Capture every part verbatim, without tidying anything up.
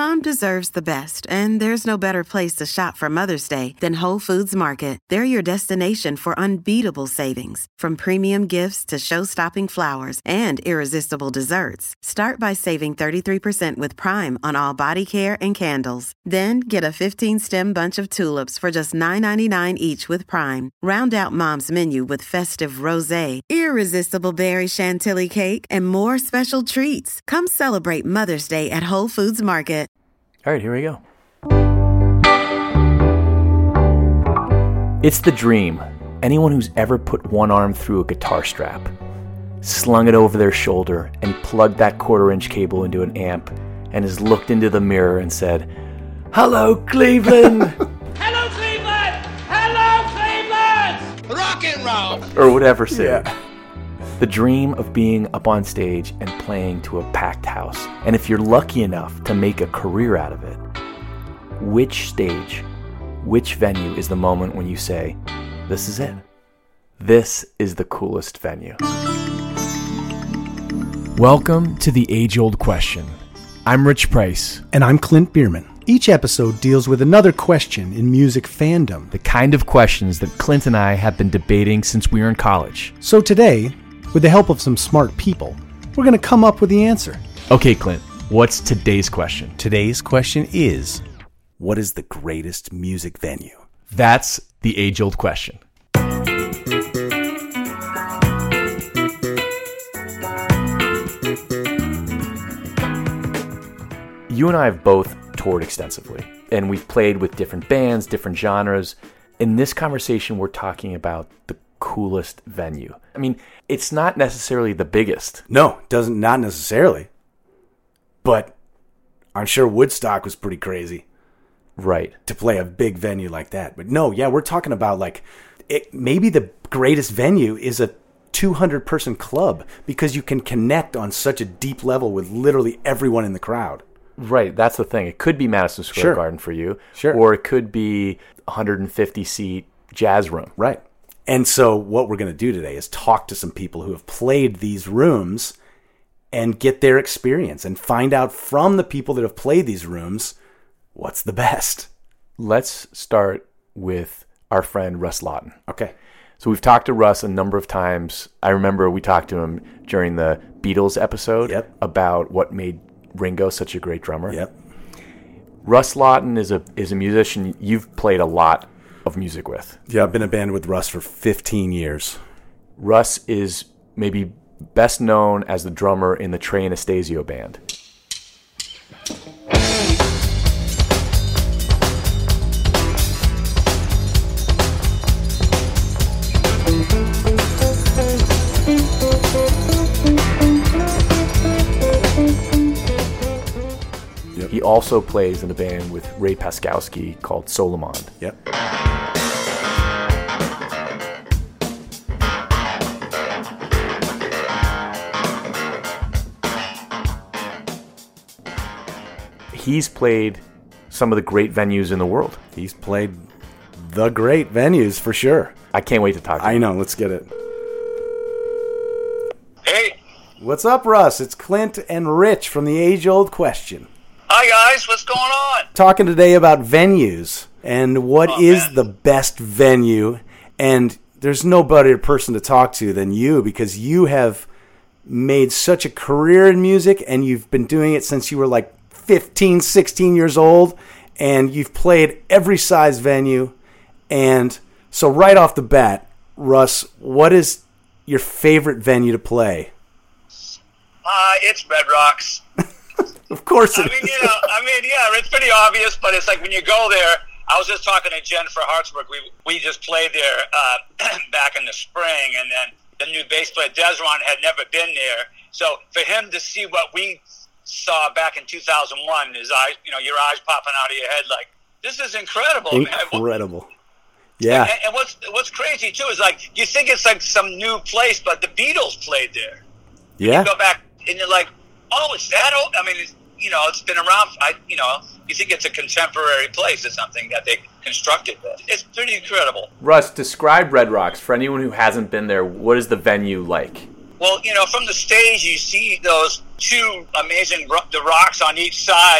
Mom deserves the best, and there's no better place to shop for Mother's Day than Whole Foods Market. They're your destination for unbeatable savings, from premium gifts to show-stopping flowers and irresistible desserts. Start by saving thirty-three percent with Prime on all body care and candles. Then get a fifteen-stem bunch of tulips for just nine ninety-nine each with Prime. Round out Mom's menu with festive rosé, irresistible berry chantilly cake, and more special treats. Come celebrate Mother's Day at Whole Foods Market. All right, here we go. It's the dream. Anyone who's ever put one arm through a guitar strap, slung it over their shoulder, and plugged that quarter-inch cable into an amp, and has looked into the mirror and said, "Hello, Cleveland!" Hello, Cleveland! Hello, Cleveland! Rock and roll! Or whatever city. Yeah. The dream of being up on stage and playing to a packed house. And if you're lucky enough to make a career out of it, which stage, which venue is the moment when you say, this is it? This is the coolest venue. Welcome to the age-old question. I'm Rich Price. And I'm Clint Bierman. Each episode deals with another question in music fandom. The kind of questions that Clint and I have been debating since we were in college. So today, with the help of some smart people, we're going to come up with the answer. Okay, Clint, what's today's question? Today's question is, what is the greatest music venue? That's the age-old question. You and I have both toured extensively, and we've played with different bands, different genres. In this conversation, we're talking about the coolest venue. I mean, it's not necessarily the biggest. No, it doesn't, not necessarily. But I'm sure Woodstock was pretty crazy. Right. To play a big venue like that. But no, yeah, we're talking about like, it, maybe the greatest venue is a two hundred person club because you can connect on such a deep level with literally everyone in the crowd. Right, that's the thing. It could be Madison Square Sure. Garden for you. Sure. Or it could be one hundred fifty seat jazz room. Right. And so what we're going to do today is talk to some people who have played these rooms and get their experience and find out from the people that have played these rooms what's the best. Let's start with our friend Russ Lawton. Okay. So we've talked to Russ a number of times. I remember we talked to him during the Beatles episode Yep. about what made Ringo such a great drummer. Yep. Russ Lawton is a is a musician you've played a lot of music with. Yeah, I've been in a band with Russ for fifteen years. Russ is maybe best known as the drummer in the Trey Anastasio band. Yep. He also plays in a band with Ray Paskowski called Solomon. Yep. He's played some of the great venues in the world. He's played the great venues for sure. I can't wait to talk to I him. know. Let's get it. Hey, What's up, Russ? It's Clint and Rich from the age-old question. hi guys, what's going on? Talking today about venues and what Oh, is man. the best venue. And there's no better person to talk to than you because you have made such a career in music and you've been doing it since you were like fifteen, sixteen years old. And you've played every size venue. And so right off the bat, Russ, what is your favorite venue to play? Uh, it's Red Rocks. Of course I it mean, is. you know, I mean, yeah, it's pretty obvious, but it's like when you go there. I was just talking to Jennifer Hartsburg. We we just played there uh, back in the spring, and then the new bass player Desron had never been there. So for him to see what we saw back in two thousand one, his eyes, you know, your eyes popping out of your head, like this is incredible, man. Incredible. Yeah. And, and what's what's crazy too is like you think it's like some new place, but the Beatles played there. Yeah. You go back and you're like, oh, it's that old. I mean, it's, you know, it's been around. I, you know, you think it's a contemporary place or something that they constructed. It's pretty incredible. Russ, describe Red Rocks for anyone who hasn't been there. What is the venue like? Well, you know, from the stage you see those two amazing ro- the rocks on each side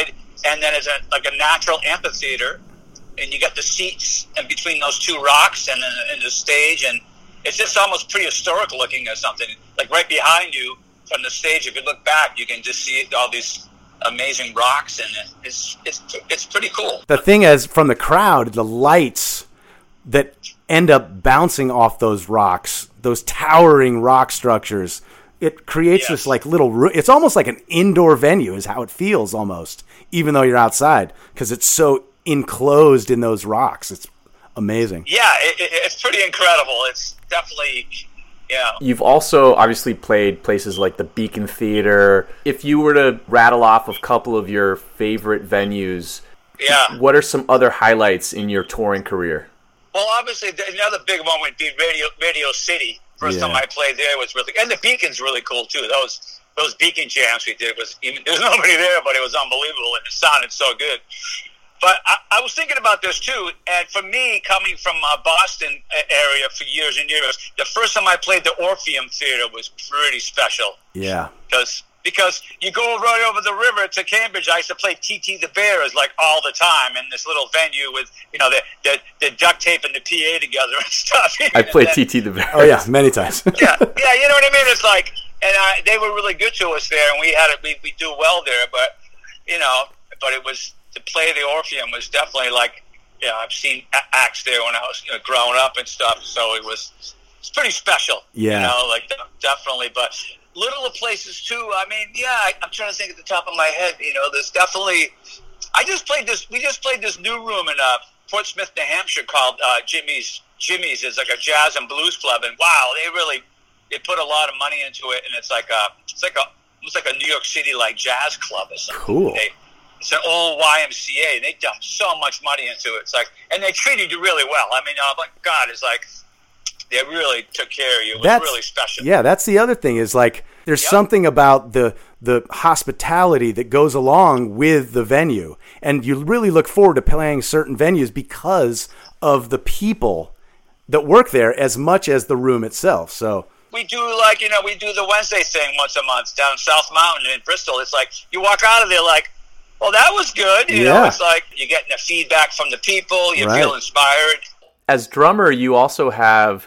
and then it's a, like a natural amphitheater, and you got the seats in between those two rocks and the, and the stage, and it's just almost prehistoric looking or something. Like right behind you from the stage, if you look back, you can just see all these amazing rocks, and it's it's it's pretty cool. The thing is, from the crowd, the lights that end up bouncing off those rocks, those towering rock structures, it creates yes. this like little room. It's almost like an indoor venue is how it feels almost, even though you're outside, because it's so enclosed in those rocks. It's amazing. Yeah, it, it, it's pretty incredible. It's definitely... Yeah. You've also obviously played places like the Beacon Theater. If you were to rattle off a couple of your favorite venues, yeah. what are some other highlights in your touring career? Well, obviously, another big one would be Radio Radio City. First yeah. time I played there was really, and the Beacon's really cool too. Those those Beacon jams we did was even, there's nobody there, but it was unbelievable, and it sounded so good. But I, I was thinking about this too, and for me, coming from uh, Boston area for years and years, the first time I played the Orpheum Theater was pretty special. Yeah, because because you go right over the river to Cambridge. I used to play T T the Bears like all the time in this little venue with you know the the, the duct tape and the P A together and stuff. I played T T the Bears. Oh yeah, many times. yeah, yeah, you know what I mean. It's like, and I, they were really good to us there, and we had it. We we do well there, but you know, but it was. To play the Orpheum was definitely like, you know, I've seen acts there when I was you know, growing up and stuff, so it was it's pretty special. Yeah. You know, like definitely. But little places too. I mean, yeah, I, I'm trying to think at the top of my head. You know, there's definitely. I just played this. We just played this new room in uh, Portsmouth, New Hampshire, called uh, Jimmy's. Jimmy's is like a jazz and blues club, and wow, they really they put a lot of money into it, and it's like a it's like a it's like a New York City like jazz club or something. Cool. They, It's an old Y M C A. They dumped so much money into it. It's like, and they treated you really well. I mean, oh my God, it's like they really took care of you. It was that's, really special. Yeah, that's the other thing is like there's yep. something about the the hospitality that goes along with the venue, and you really look forward to playing certain venues because of the people that work there as much as the room itself. So. We do like you know we do the Wednesday thing once a month down South Mountain in Bristol. It's like you walk out of there like. Well, that was good. You yeah. know, it's like you're getting the feedback from the people. You right. feel inspired. As drummer, you also have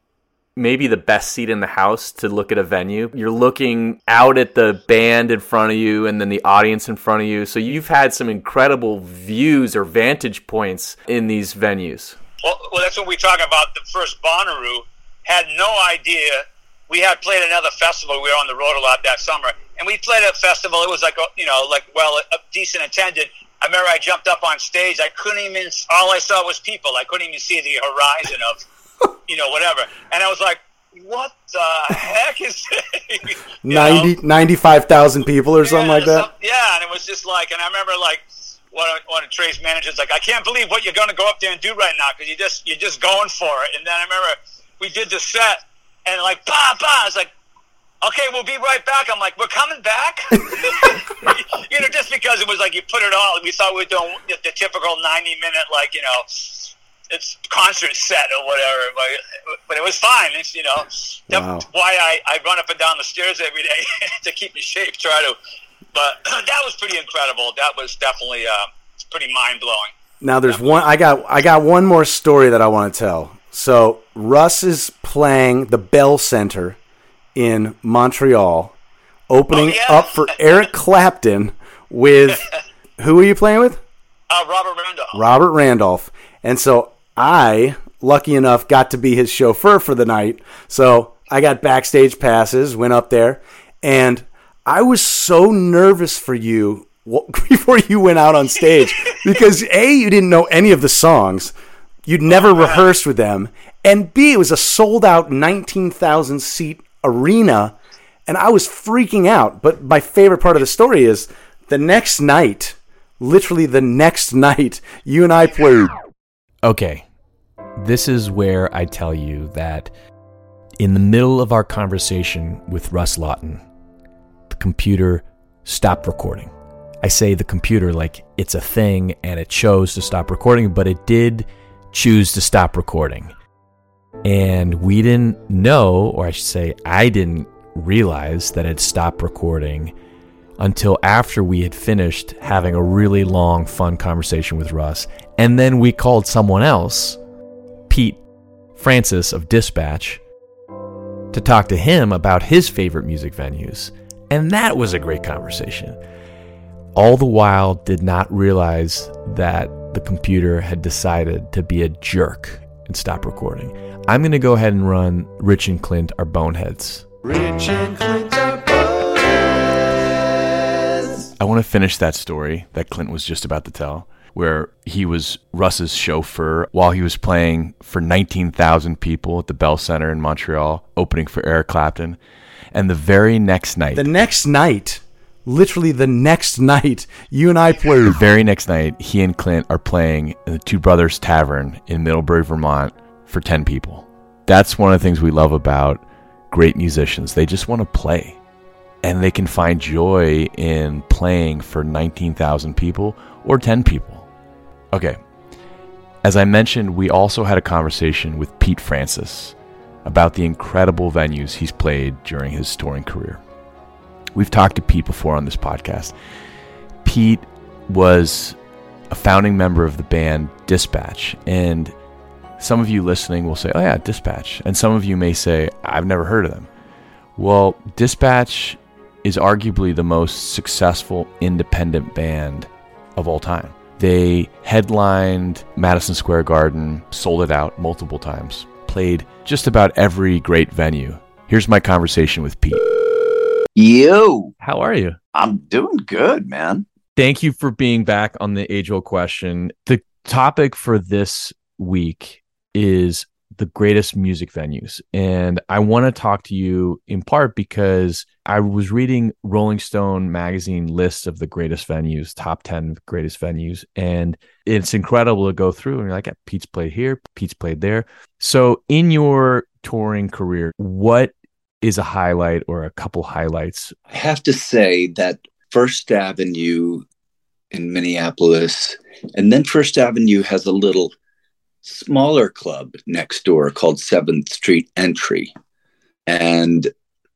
maybe the best seat in the house to look at a venue. You're looking out at the band in front of you and then the audience in front of you. So you've had some incredible views or vantage points in these venues. Well, well that's what we talk about. The first Bonnaroo had no idea. We had played another festival. We were on the road a lot that summer. And we played at a festival. It was like, you know, like, well, a decent attended. I remember I jumped up on stage. I couldn't even, all I saw was people. I couldn't even see the horizon of, you know, whatever. And I was like, what the heck is this? ninety, ninety-five thousand people or yeah, something like that? Some, yeah, and it was just like, and I remember like, one of, one of Trey's managers like, I can't believe what you're going to go up there and do right now because you just, you're just going for it. And then I remember we did the set and like, bah, bah. I was like, okay, we'll be right back. I'm like, we're coming back? you know, just because it was like you put it all. We thought we were doing the, the typical ninety-minute, like, you know, it's concert set or whatever. But, but it was fine. It's, you know, wow. that's why I, I run up and down the stairs every day to keep in shape, try to. But that was pretty incredible. That was definitely uh, pretty mind-blowing. Now, there's one. I got I got one more story that I want to tell. So, Russ is playing the Bell Center in Montreal, opening oh, yeah. up for Eric Clapton with, who are you playing with? Uh, Robert Randolph. Robert Randolph. And so I, lucky enough, got to be his chauffeur for the night. So I got backstage passes, went up there, and I was so nervous for you before you went out on stage because A, you didn't know any of the songs. You'd never oh, rehearsed with them. And B, it was a sold-out nineteen thousand seat arena, and I was freaking out. But my favorite part of the story is the next night, literally the next night, you and I played. Okay, this is where I tell you that in the middle of our conversation with Russ Lawton, the computer stopped recording. I say the computer like it's a thing and it chose to stop recording, but it did choose to stop recording. And we didn't know, or I should say I didn't realize that it stopped recording until after we had finished having a really long, fun conversation with Russ. And then we called someone else, Pete Francis of Dispatch, to talk to him about his favorite music venues. And that was a great conversation. All the while, did not realize that the computer had decided to be a jerk and stop recording. I'm going to go ahead and run Rich and Clint are boneheads. Rich and Clint are boneheads. I want to finish that story that Clint was just about to tell, where he was Russ's chauffeur while he was playing for nineteen thousand people at the Bell Center in Montreal, opening for Eric Clapton. And the very next night... The next night, literally the next night, you and I played. The very next night, he and Clint are playing in the Two Brothers Tavern in Middlebury, Vermont for ten people. That's one of the things we love about great musicians. They just want to play. And they can find joy in playing for nineteen thousand people or ten people. Okay. As I mentioned, we also had a conversation with Pete Francis about the incredible venues he's played during his touring career. We've talked to Pete before on this podcast. Pete was a founding member of the band Dispatch, and some of you listening will say, oh yeah, Dispatch. And some of you may say, I've never heard of them. Well, Dispatch is arguably the most successful independent band of all time. They headlined Madison Square Garden, sold it out multiple times, played just about every great venue. Here's my conversation with Pete. Yo, how are you? I'm doing good, man. Thank you for being back on the age-old question. The topic for this week is the greatest music venues. And I want to talk to you in part because I was reading Rolling Stone magazine lists of the greatest venues, top ten greatest venues. And it's incredible to go through and you're like, yeah, Pete's played here, Pete's played there. So in your touring career, what is a highlight or a couple highlights? I have to say that First Avenue in Minneapolis, and then First Avenue has a little smaller club next door called seventh Street Entry. And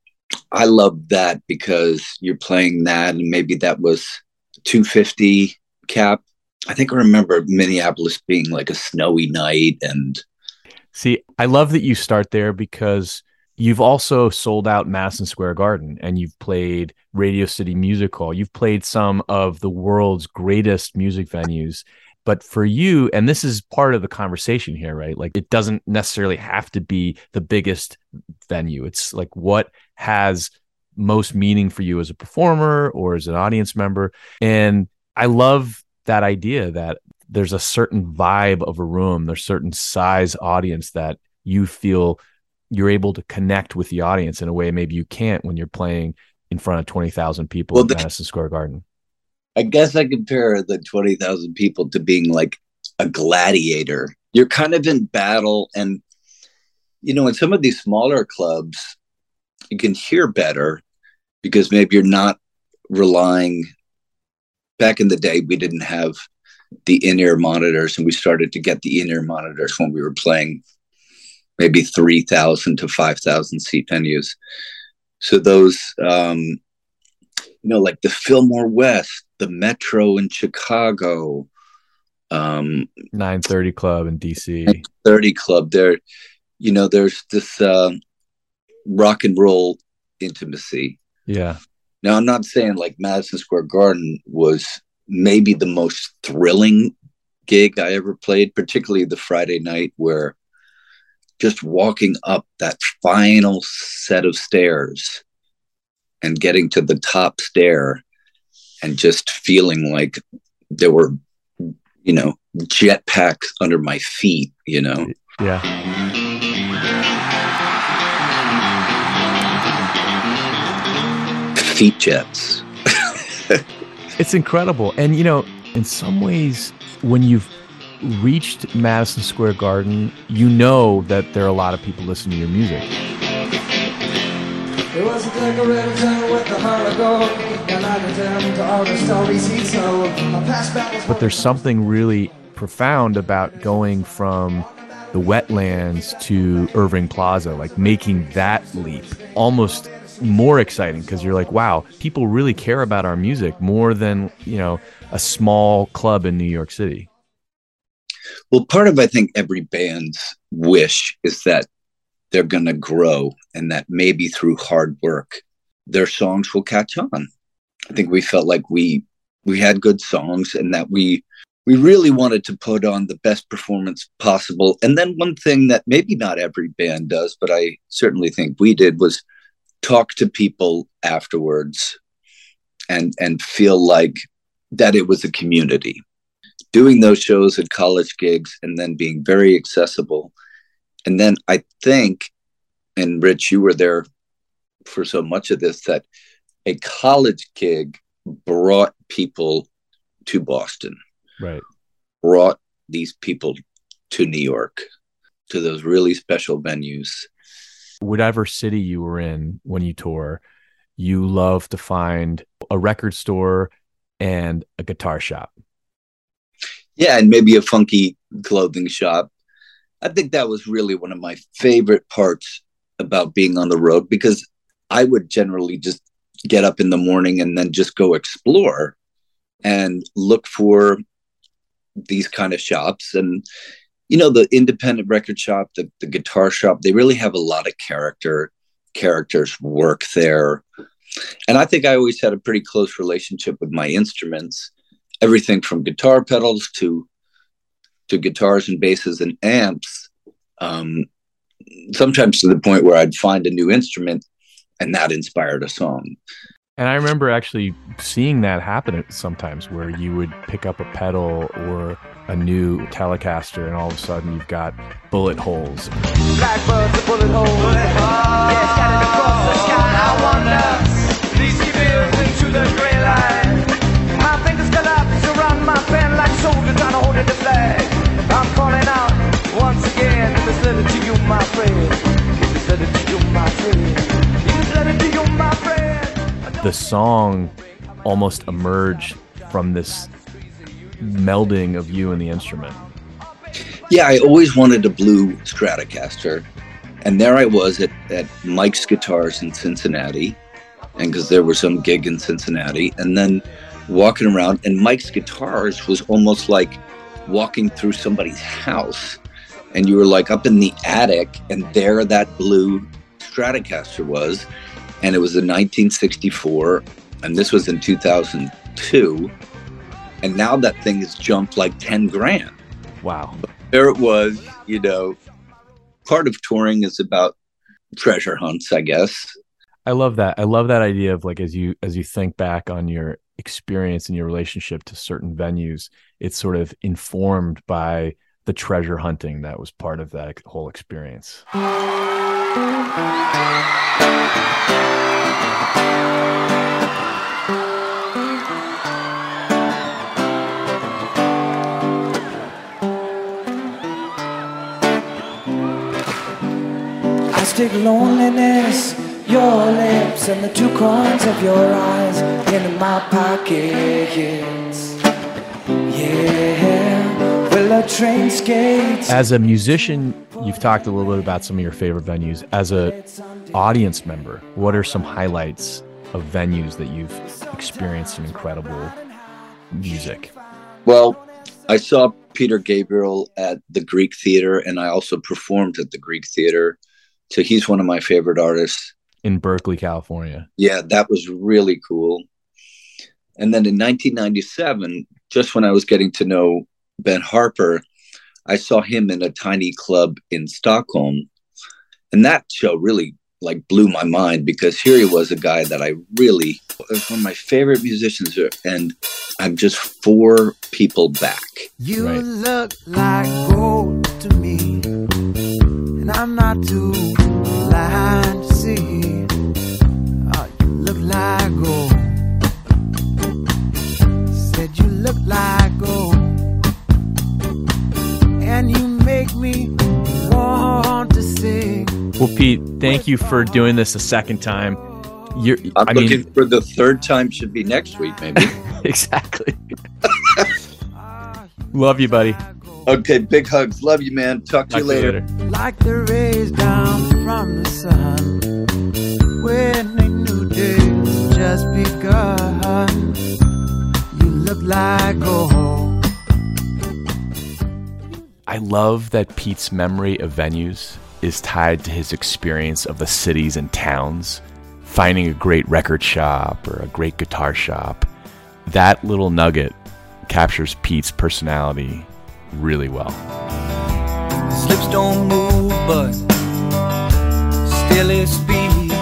I love that because you're playing that, and maybe that was two fifty cap. I think I remember Minneapolis being like a snowy night. And see, I love that you start there because you've also sold out Madison Square Garden, and you've played Radio City Music Hall. You've played some of the world's greatest music venues. But for you, and this is part of the conversation here, right? Like, it doesn't necessarily have to be the biggest venue. It's like what has most meaning for you as a performer or as an audience member. And I love that idea that there's a certain vibe of a room, there's certain size audience that you feel you're able to connect with the audience in a way maybe you can't when you're playing in front of twenty thousand people well, at Madison Square Garden. I guess I compare the twenty thousand people to being like a gladiator. You're kind of in battle. And, you know, in some of these smaller clubs, you can hear better because maybe you're not relying. Back in the day, we didn't have the in-ear monitors, and we started to get the in-ear monitors when we were playing maybe three thousand to five thousand seat venues. So those, um, you know, like the Fillmore West, the Metro in Chicago, um, nine thirty Club in D C, nine thirty Club. There, you know, there's this uh, rock and roll intimacy. Yeah. Now, I'm not saying like Madison Square Garden was maybe the most thrilling gig I ever played, particularly the Friday night where just walking up that final set of stairs and getting to the top stair and just feeling like there were, you know, jetpacks under my feet, you know? Yeah. Feet jets. It's incredible. And, you know, in some ways, when you've reached Madison Square Garden, you know that there are a lot of people listening to your music. It was a decorated with the heart of gold, and I condemned to all the stories he told. But there's something really profound about going from the wetlands to Irving Plaza, like making that leap, almost more exciting because you're like, wow, people really care about our music more than, you know, a small club in New York City. Well, part of, I think, every band's wish is that they're going to grow and that maybe through hard work, their songs will catch on. I think we felt like we we had good songs and that we we really wanted to put on the best performance possible. And then one thing that maybe not every band does, but I certainly think we did, was talk to people afterwards and and feel like that it was a community. Doing those shows at college gigs and then being very accessible. And then I think, and Rich, you were there for so much of this, that a college gig brought people to Boston. Right. Brought these people to New York, to those really special venues. Whatever city you were in when you tour, you love to find a record store and a guitar shop. Yeah, and maybe a funky clothing shop. I think that was really one of my favorite parts about being on the road, because I would generally just get up in the morning and then just go explore and look for these kind of shops. And, you know, the independent record shop, the, the guitar shop, they really have a lot of character. Characters work there. And I think I always had a pretty close relationship with my instruments. Everything from guitar pedals to to guitars and basses and amps, um, sometimes to the point where I'd find a new instrument and that inspired a song. And I remember actually seeing that happen sometimes, where you would pick up a pedal or a new Telecaster and all of a sudden you've got bullet holes. Blackbirds are bullet holes. Yeah, scattered across the sky. I wonder, these keep into the gray line. My fingers collapse around my pen like soldiers trying to hold it to flag. I'm calling out once again. Give this letter to you, my friend. Give this letter to you, my friend. Give this letter to you, my friend. The song almost emerged from this melding of you and the instrument. Yeah, I always wanted a blue Stratocaster. And there I was at, at Mike's Guitars in Cincinnati. And because there was some gig in Cincinnati. And then walking around, and Mike's Guitars was almost like walking through somebody's house, and you were like up in the attic, and there that blue Stratocaster was, and it was in nineteen sixty-four, and this was in two thousand two, and now that thing has jumped like ten grand. Wow. But there it was. You know, part of touring is about treasure hunts, I guess. I love that. I love that idea of, like, as you as you think back on your experience and your relationship to certain venues, it's sort of informed by the treasure hunting that was part of that whole experience. I stick loneliness, your lips and the two corners of your eyes into my pockets. Yeah, well, a train skates. As a musician, you've talked a little bit about some of your favorite venues. As a audience member, what are some highlights of venues that you've experienced some incredible music? Well, I saw Peter Gabriel at the Greek Theater, and I also performed at the Greek Theater. So he's one of my favorite artists. In Berkeley, California. Yeah, that was really cool. And then in nineteen ninety-seven, just when I was getting to know Ben Harper, I saw him in a tiny club in Stockholm. And that show really like blew my mind, because here he was, a guy that I really, was one of my favorite musicians, and I'm just four people back. You Right. look like gold to me, and I'm not too blind to see. Oh, you look like gold. Said you look like gold, and you make me want to sing. Well, Pete, thank you for doing this a second time. You're, I'm I looking mean, for the third time, should be next week, maybe. exactly. Love you, buddy. Okay, big hugs. Love you, man. Talk to Talk you later. Like the rays down from the sun when they just begun. You look like gold. I love that Pete's memory of venues is tied to his experience of the cities and towns, finding a great record shop or a great guitar shop. That little nugget captures Pete's personality really well. Slips don't move, but still it speaks.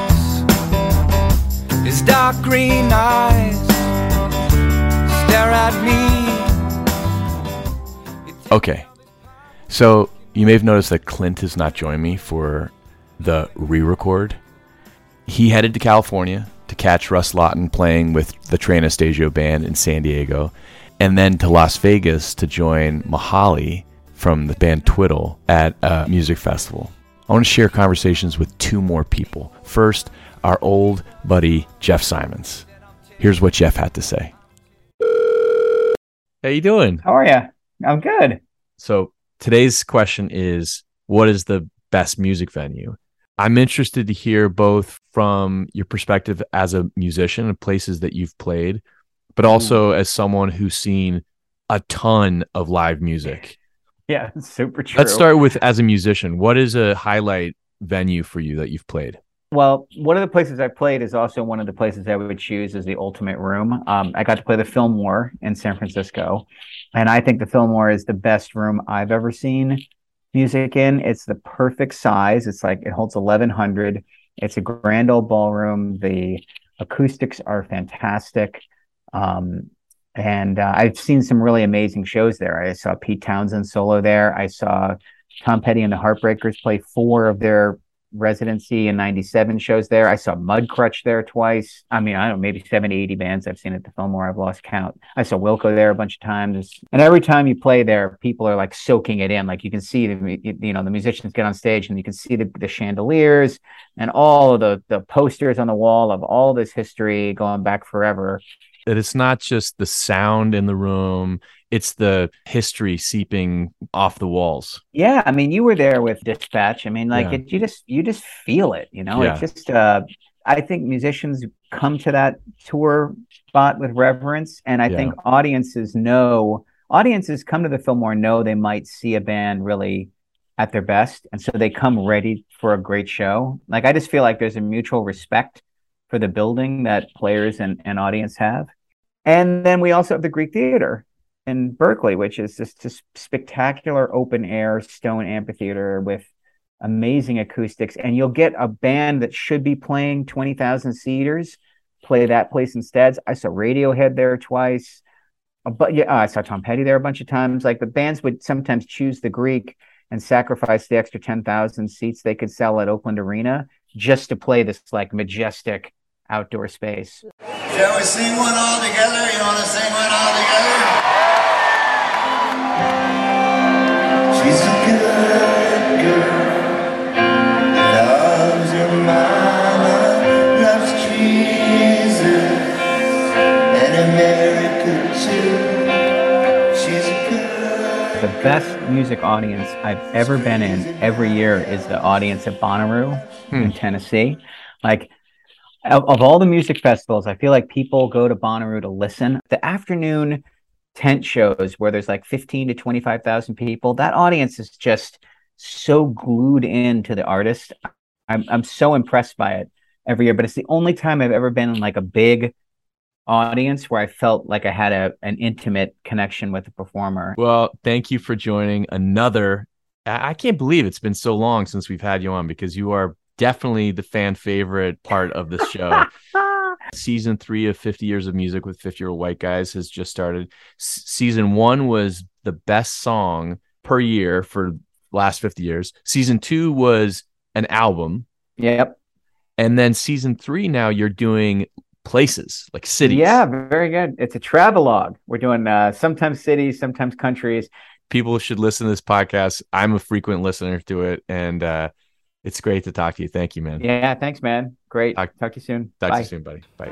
His dark green eyes stare at me. Okay, so you may have noticed that Clint has not joined me for the re-record. He headed to California to catch Russ Lawton playing with the Trey Anastasio Band in San Diego, and then to Las Vegas to join Mahali from the band Twiddle at a music festival. I want to share conversations with two more people. First, our old buddy Jeff Simons. Here's what Jeff had to say. How you doing? How are you? I'm good. So today's question is, what is the best music venue? I'm interested to hear both from your perspective as a musician and places that you've played, but also as someone who's seen a ton of live music. Yeah, it's super true. Let's start with, as a musician, what is a highlight venue for you that you've played? Well, one of the places I played is also one of the places I would choose as the ultimate room. Um, I got to play the Fillmore in San Francisco, and I think the Fillmore is the best room I've ever seen music in. It's the perfect size. It's like, it holds eleven hundred. It's a grand old ballroom. The acoustics are fantastic. Um, and uh, I've seen some really amazing shows there. I saw Pete Townsend solo there. I saw Tom Petty and the Heartbreakers play four of their residency and ninety-seven shows there. I saw Mudcrutch there twice. I mean, I don't know, maybe seventy, eighty bands I've seen at the Fillmore. I've lost count. I saw Wilco there a bunch of times. And every time you play there, people are like soaking it in. Like you can see, the, you know, the musicians get on stage and you can see the, the chandeliers and all of the, the posters on the wall of all this history going back forever. That it's not just the sound in the room, it's the history seeping off the walls. Yeah, I mean, you were there with Dispatch. I mean, like Yeah. it, you just you just feel it, you know. Yeah. It's just uh, I think musicians come to that tour spot with reverence, and I Yeah. think audiences know audiences come to the Fillmore know they might see a band really at their best, and so they come ready for a great show. Like I just feel like there's a mutual respect for the building that players and, and audience have. And then we also have the Greek Theater in Berkeley, which is just this spectacular open air stone amphitheater with amazing acoustics. And you'll get a band that should be playing twenty thousand seaters play that place instead. I saw Radiohead there twice. But yeah, I saw Tom Petty there a bunch of times. Like the bands would sometimes choose the Greek and sacrifice the extra ten thousand seats they could sell at Oakland Arena just to play this like majestic outdoor space. Shall we sing one all together? You want to sing one all together? She's a good girl, loves her mama, loves Jesus, and America too. She's a good. The best music audience I've ever been in every year is the audience at Bonnaroo Hmm. in Tennessee. Like, Of, of all the music festivals, I feel like people go to Bonnaroo to listen. The afternoon tent shows where there's like fifteen to twenty-five thousand people, that audience is just so glued into the artist. I'm I'm so impressed by it every year, but it's the only time I've ever been in like a big audience where I felt like I had a an intimate connection with the performer. Well, thank you for joining another. I I can't believe it's been so long since we've had you on, because you are definitely the fan favorite part of this show. Season three of fifty Years of Music with fifty Year Old White Guys has just started. S- season one was the best song per year for the last fifty years. Season two was an album. Yep. And then season three, now you're doing places, like cities. Yeah, very good. It's a travelogue. We're doing uh, sometimes cities, sometimes countries. People should listen to this podcast. I'm a frequent listener to it, and uh, it's great to talk to you. Thank you, man. Yeah, thanks, man. Great. Talk, talk to you soon. Talk Bye. to you soon, buddy. Bye.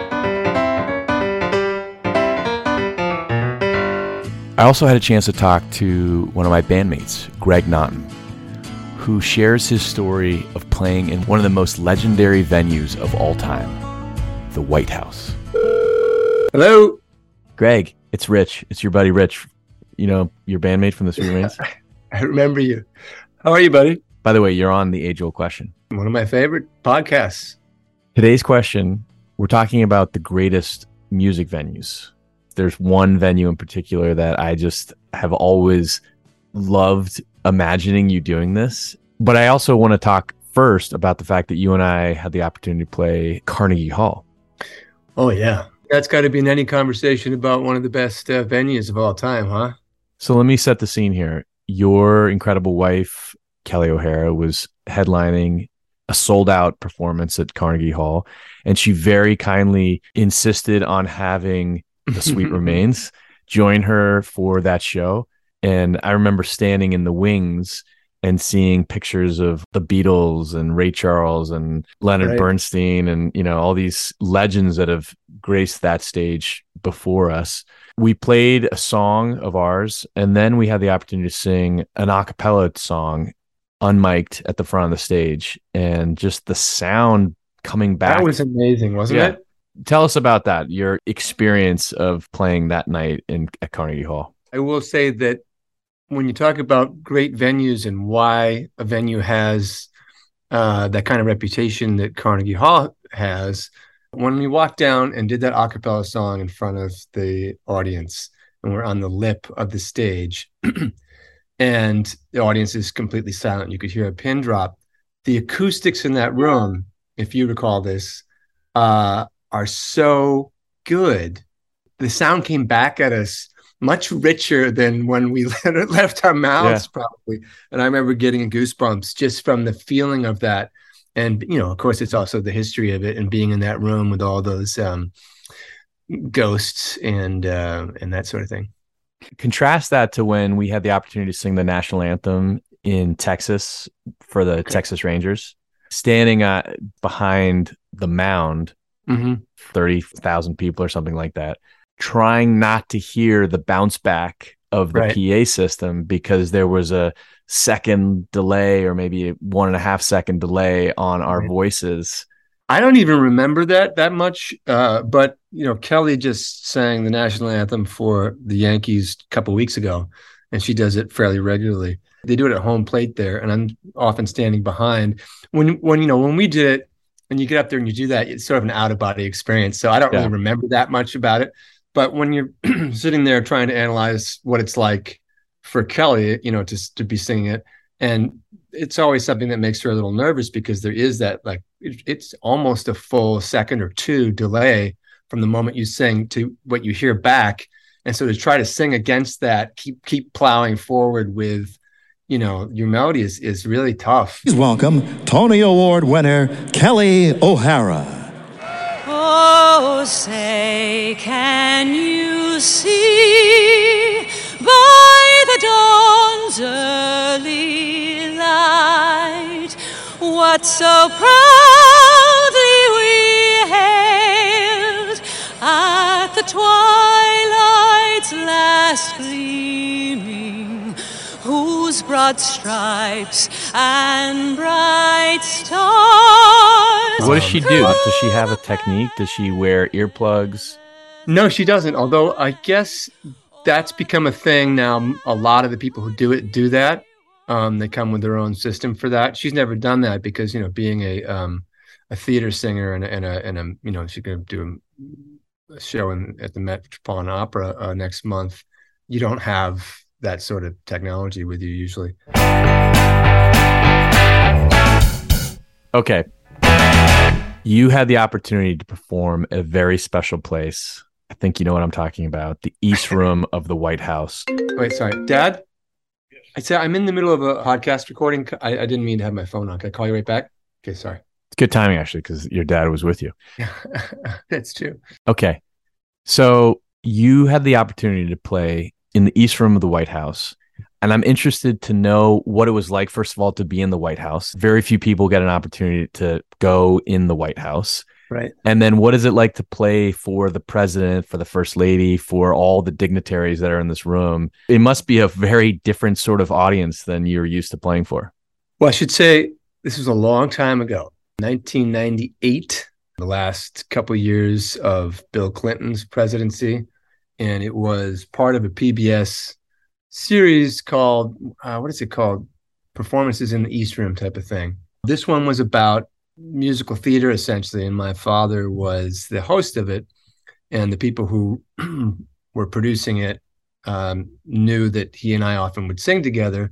I also had a chance to talk to one of my bandmates, Greg Naughton, who shares his story of playing in one of the most legendary venues of all time, the White House. Hello. Greg, it's Rich. It's your buddy Rich. You know, your bandmate from the Sweet Remains. I remember you. How are you, buddy? By the way, you're on the age-old question. One of my favorite podcasts. Today's question, we're talking about the greatest music venues. There's one venue in particular that I just have always loved imagining you doing this. But I also want to talk first about the fact that you and I had the opportunity to play Carnegie Hall. Oh, yeah. That's got to be in any conversation about one of the best uh, venues of all time, huh? So let me set the scene here. Your incredible wife, Kelly O'Hara, was headlining a sold-out performance at Carnegie Hall, and she very kindly insisted on having the Sweet Remains join her for that show. And I remember standing in the wings and seeing pictures of the Beatles and Ray Charles and Leonard Right. Bernstein and, you know, all these legends that have graced that stage before us. We played a song of ours, and then we had the opportunity to sing an a cappella song unmiked at the front of the stage, and just the sound coming back. That was amazing, wasn't Yeah. it? Tell us about that, your experience of playing that night in at Carnegie Hall. I will say that when you talk about great venues and why a venue has uh, that kind of reputation that Carnegie Hall has, when we walked down and did that a cappella song in front of the audience, and we're on the lip of the stage, and the audience is completely silent, you could hear a pin drop. The acoustics in that room, if you recall this, uh, are so good. The sound came back at us much richer than when we left our mouths, yeah. probably. And I remember getting goosebumps just from the feeling of that. And, you know, of course, it's also the history of it and being in that room with all those um, ghosts and uh, and that sort of thing. Contrast that to when we had the opportunity to sing the national anthem in Texas for the okay. Texas Rangers, standing uh, behind the mound, mm-hmm. thirty thousand people or something like that, trying not to hear the bounce back of the right. P A system because there was a second delay or maybe a one and a half second delay on our right. voices. I don't even remember that that much, uh, but you know, Kelly just sang the national anthem for the Yankees a couple weeks ago, and she does it fairly regularly. They do it at home plate there, and I'm often standing behind. When when you know when we did it, and you get up there and you do that, it's sort of an out of body experience. So I don't yeah. really remember that much about it. But when you're sitting there trying to analyze what it's like for Kelly, you know, to to be singing it, and it's always something that makes her a little nervous because there is that like it, it's almost a full second or two delay from the moment you sing to what you hear back, and so to try to sing against that, keep keep plowing forward with, you know, your melody is is really tough. Please welcome Tony Award winner Kelly O'Hara. Oh, say, can you see by the dawn's early light what so proudly we hailed at the twilight's last gleaming, whose broad stripes and bright stars. What does she do? Does she have a technique? Does she wear earplugs? No, she doesn't. Although I guess that's become a thing now. A lot of the people who do it do that. Um, they come with their own system for that. She's never done that because, you know, being a um, a theater singer and a, and a, and a you know, she's going to do a show in, at the Metropolitan Opera uh, next month. You don't have that sort of technology with you usually. Okay. You had the opportunity to perform at a very special place. I think you know what I'm talking about. The East Room of the White House. Wait, sorry. Dad? I said I'm in the middle of a podcast recording. I, I didn't mean to have my phone on. Can I call you right back? Okay, sorry. It's good timing, actually, because your dad was with you. That's true. Okay. So you had the opportunity to play in the East Room of the White House. And I'm interested to know what it was like, first of all, to be in the White House. Very few people get an opportunity to go in the White House. Right. And then what is it like to play for the president, for the first lady, for all the dignitaries that are in this room? It must be a very different sort of audience than you're used to playing for. Well, I should say this was a long time ago, nineteen ninety-eight. the last couple of years of Bill Clinton's presidency. And it was part of a P B S series called, uh, what is it called? Performances in the East Room type of thing. This one was about musical theater, essentially, and my father was the host of it. And the people who were producing it um, knew that he and I often would sing together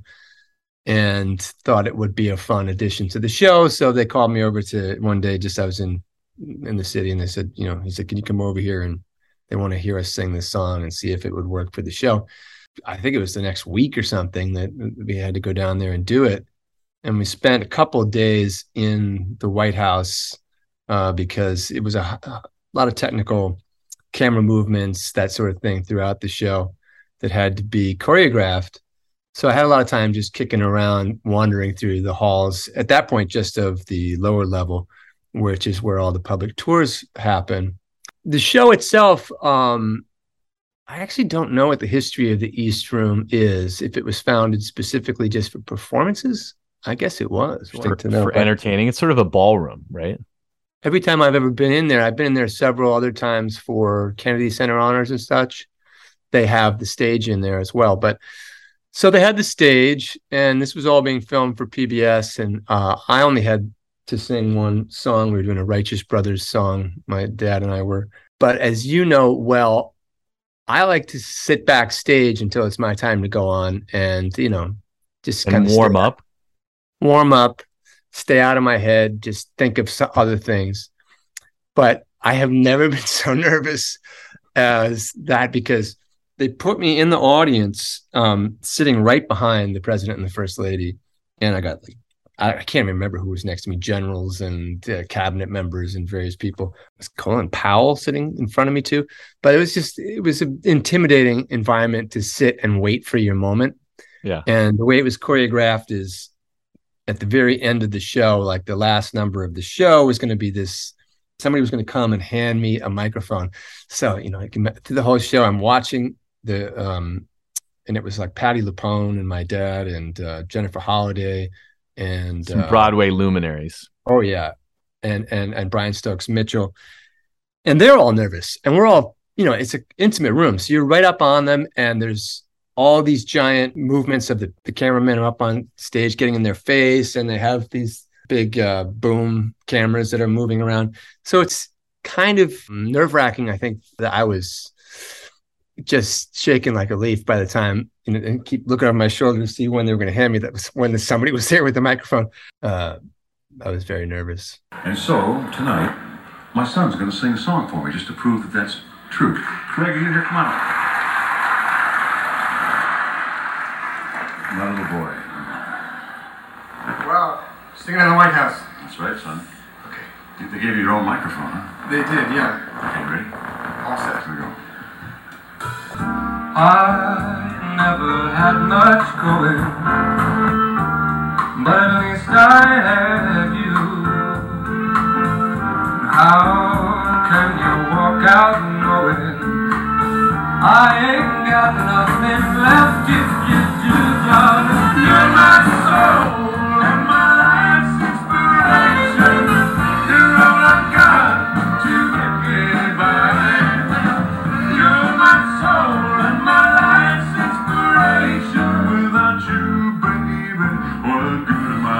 and thought it would be a fun addition to the show. So they called me over to one day, just I was in in the city, and they said, you know, he said, can you come over here? And they want to hear us sing this song and see if it would work for the show. I think it was the next week or something that we had to go down there and do it. And we spent a couple of days in the White House uh, because it was a, a lot of technical camera movements, that sort of thing throughout the show that had to be choreographed. So I had a lot of time just kicking around, wandering through the halls, at that point, just of the lower level, which is where all the public tours happen. The show itself, um, I actually don't know what the history of the East Room is, if it was founded specifically just for performances. I guess it was. For, to know, for entertaining. It's sort of a ballroom, right? Every time I've ever been in there, I've been in there several other times for Kennedy Center honors and such. They have the stage in there as well. But so they had the stage, and this was all being filmed for P B S. And uh, I only had to sing one song. We were doing a Righteous Brothers song, my dad and I were. But as you know well, I like to sit backstage until it's my time to go on and, you know, just kind of warm up. Warm up, stay out of my head, just think of some other things. But I have never been so nervous as that, because they put me in the audience, um, sitting right behind the president and the first lady. And I got like, I, I can't remember who was next to me, generals and uh, cabinet members and various people. Was Colin Powell sitting in front of me too? But it was just, it was an intimidating environment to sit and wait for your moment. Yeah. And the way it was choreographed is, at the very end of the show, like the last number of the show was going to be this, somebody was going to come and hand me a microphone. So, you know, I can, through the whole show, I'm watching the, um, and it was like Patti LuPone and my dad and uh, Jennifer Holliday and some uh, Broadway luminaries. Oh yeah. And, and, and Brian Stokes Mitchell. And they're all nervous, and we're all, you know, it's an intimate room. So you're right up on them, and there's all these giant movements of the, the cameramen are up on stage getting in their face, and they have these big uh, boom cameras that are moving around. So it's kind of nerve-wracking. I think that I was just shaking like a leaf by the time, you know, and keep looking over my shoulder to see when they were going to hand me that, when somebody was there with the microphone. Uh, I was very nervous. And so tonight, my son's going to sing a song for me just to prove that that's true. Craig, you here? Come on. My little boy. Wow. Singing in the White House. That's right, son. Okay. They gave you your own microphone, huh? They did, yeah. Okay, ready? All set. Here we go. I never had much going, but at least I had you. How can you walk out knowing I ain't got nothing left if you do, darling? You're my soul and my life's inspiration. You're all I've got to get me by. You're my soul and my life's inspiration. Without you, baby, what good am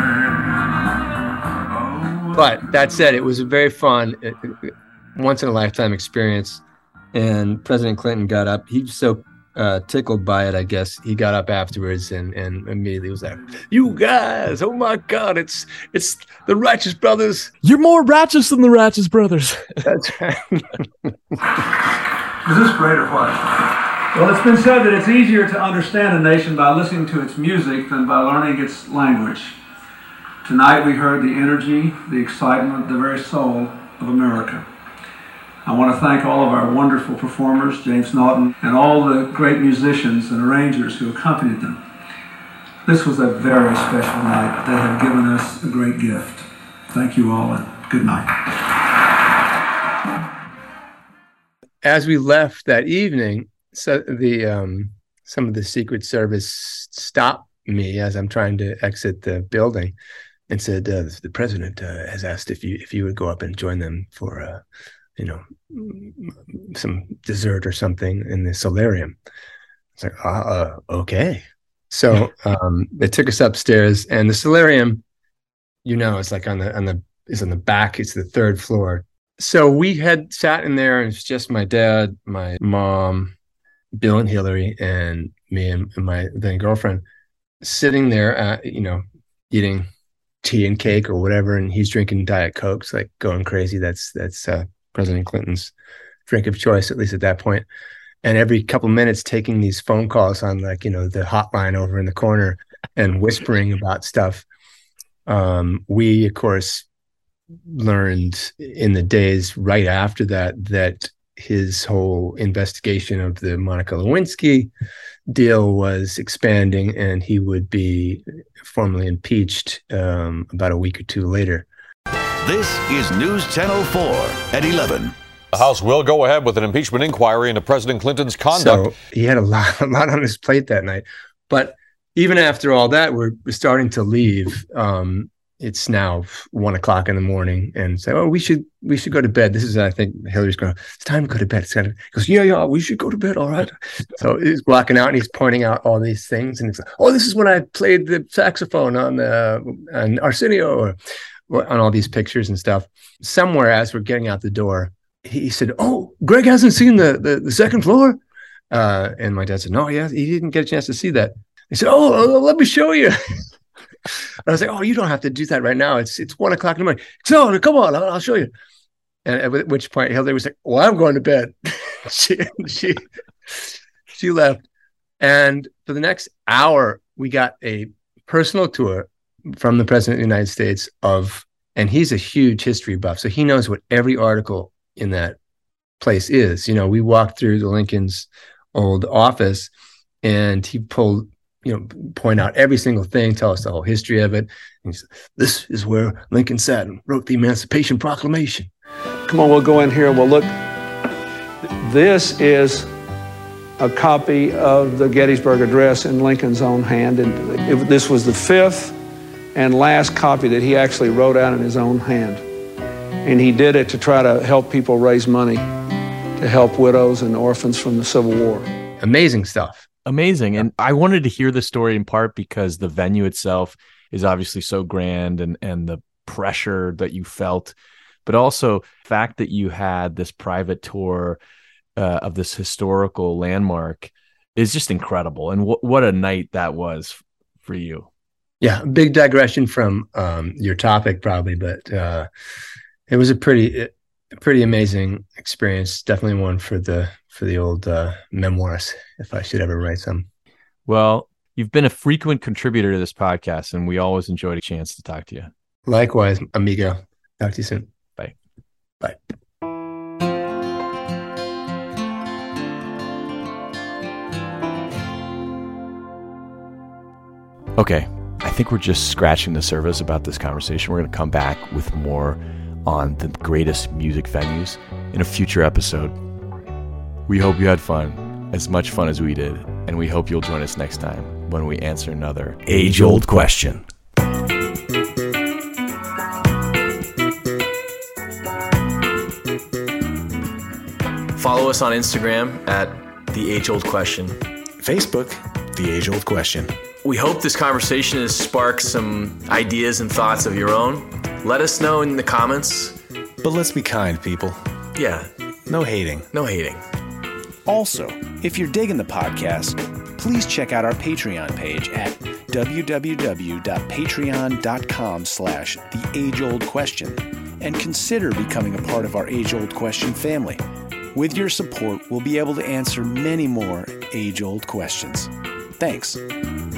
I? Oh, but that said, it was a very fun, once in a lifetime experience. And President Clinton got up. He was so uh, tickled by it, I guess. He got up afterwards and, and immediately was like, "You guys, oh my God, it's it's the Righteous Brothers. You're more righteous than the Righteous Brothers." That's right. Is this great or what? Well, it's been said that it's easier to understand a nation by listening to its music than by learning its language. Tonight we heard the energy, the excitement, the very soul of America. I want to thank all of our wonderful performers, James Naughton, and all the great musicians and arrangers who accompanied them. This was a very special night. They have given us a great gift. Thank you all, and good night. As we left that evening, so the um, some of the Secret Service stopped me as I'm trying to exit the building. and said, uh, the president uh, has asked if you if you would go up and join them for, uh, you know, some dessert or something in the solarium. It's like, uh, uh, okay. So um, they took us upstairs, and the solarium, you know, it's like on the on the is on the back. It's the third floor. So we had sat in there, and it's just my dad, my mom, Bill and Hillary, and me and, and my then girlfriend sitting there, at, you know, eating tea and cake or whatever, and he's drinking Diet Cokes, like going crazy. That's that's uh, President Clinton's drink of choice, at least at that point. And every couple of minutes taking these phone calls on, like, you know, the hotline over in the corner and whispering about stuff. Um, we, of course, learned in the days right after that that his whole investigation of the Monica Lewinsky deal was expanding, and he would be formally impeached um, about a week or two later. This is News ten oh four at eleven. The House will go ahead with an impeachment inquiry into President Clinton's conduct. So he had a lot, a lot on his plate that night. But even after all that, we're, we're starting to leave. Um, it's now one o'clock in the morning, and say, "Oh, we should we should go to bed." This is, I think, Hillary's going, "It's time to go to bed." It's kind of, he goes, "Yeah, yeah, we should go to bed. All right." So he's walking out, and he's pointing out all these things, and he's like, "Oh, this is when I played the saxophone on the on Arsenio, or, or on all these pictures and stuff." Somewhere as we're getting out the door, he said, "Oh, Greg hasn't seen the the, the second floor," uh, and my dad said, "No, yeah, he didn't get a chance to see that." He said, "Oh, uh, let me show you." I was like, "Oh, you don't have to do that right now. It's it's one o'clock in the morning." "No, come on, I'll, I'll show you." And at which point, Hillary was like, "Well, I'm going to bed." she she she left, and for the next hour, we got a personal tour from the President of the United States of, and he's a huge history buff, so he knows what every article in that place is. You know, we walked through the Lincoln's old office, and he pulled, you know, point out every single thing, tell us the whole history of it. And he said, "This is where Lincoln sat and wrote the Emancipation Proclamation." Come on, we'll go in here and we'll look. This is a copy of the Gettysburg Address in Lincoln's own hand. And it, this was the fifth and last copy that he actually wrote out in his own hand. And he did it to try to help people raise money to help widows and orphans from the Civil War. Amazing stuff. Amazing. And I wanted to hear the story in part because the venue itself is obviously so grand, and, and the pressure that you felt, but also the fact that you had this private tour uh, of this historical landmark is just incredible. And w- what a night that was for you. Yeah. Big digression from um, your topic probably, but uh, it was a pretty, a pretty amazing experience. Definitely one for the, for the old uh, memoirs, if I should ever write some. Well, you've been a frequent contributor to this podcast, and we always enjoyed a chance to talk to you. Likewise, amigo. Talk to you soon. Bye. Bye. Okay, I think we're just scratching the surface about this conversation. We're going to come back with more on the greatest music venues in a future episode. We hope you had fun, as much fun as we did, and we hope you'll join us next time when we answer another age-old question. Follow us on Instagram at The Age Old Question. Facebook, The Age Old Question. We hope this conversation has sparked some ideas and thoughts of your own. Let us know in the comments. But let's be kind, people. Yeah. No hating. No hating. Also, if you're digging the podcast, please check out our Patreon page at www.patreon.com slash The Age Old Question and consider becoming a part of our Age Old Question family. With your support, we'll be able to answer many more age-old questions. Thanks.